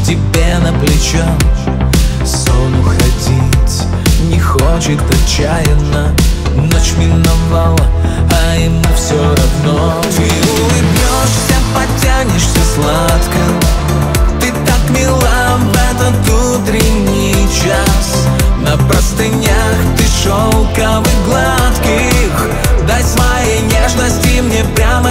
тебе на плечо. Сон уходить не хочет отчаянно. Ночь миновала, а ему все равно. Ты улыбнешься, потянешься сладко. Ты так мила в этот утренний час. На простынях ты шелковых гладких. Дай своей нежности мне прямо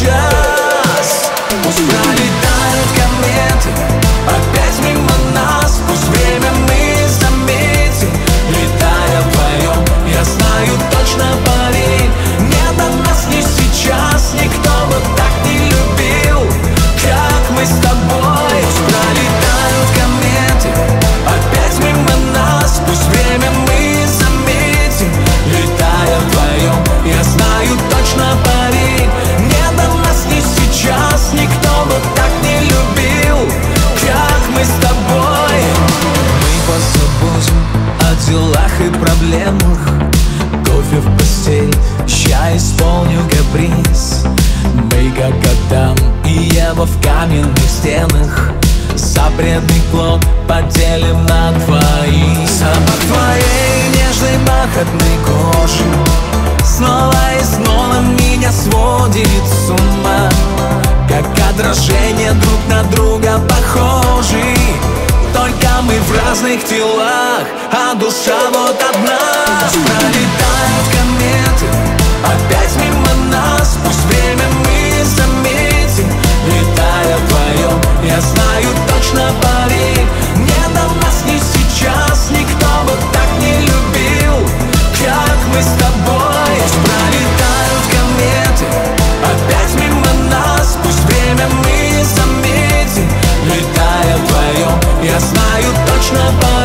сейчас. Пусть пролетают кометы опять мимо нас. Пусть время мы заметим, летая вдвоем. Я знаю точно, поверь, не до нас ни сейчас. Никто вот так не любил, как мы с тобой. Пусть пролетают кометы опять мимо нас. Пусть время мы заметим, летая вдвоем. Я знаю точно, поверь, не до нас ни сейчас. Никто вот так не любил, как мы с тобой. Мы позабудем о делах и проблемах. Кофе в постель, я исполню каприз. Мы как Адам и Ева в каменных стенах. Запретный плод поделим на двоих. Запах твоей нежной бархатной кожи снова и снова меня сводит с ума. Как отражение друг на друга похожи. Только мы в разных телах, а душа вот одна. Пролетают кометы опять мимо нас. Пусть время мы заметим, летая вдвоем. Я знаю точно, поверь, не до нас ни сейчас. Никто вот так не любил, как мы с тобой. Пусть пролетают кометы опять мимо нас. Пусть время мы заметим, летая вдвоем. Я знаю точно, поверь.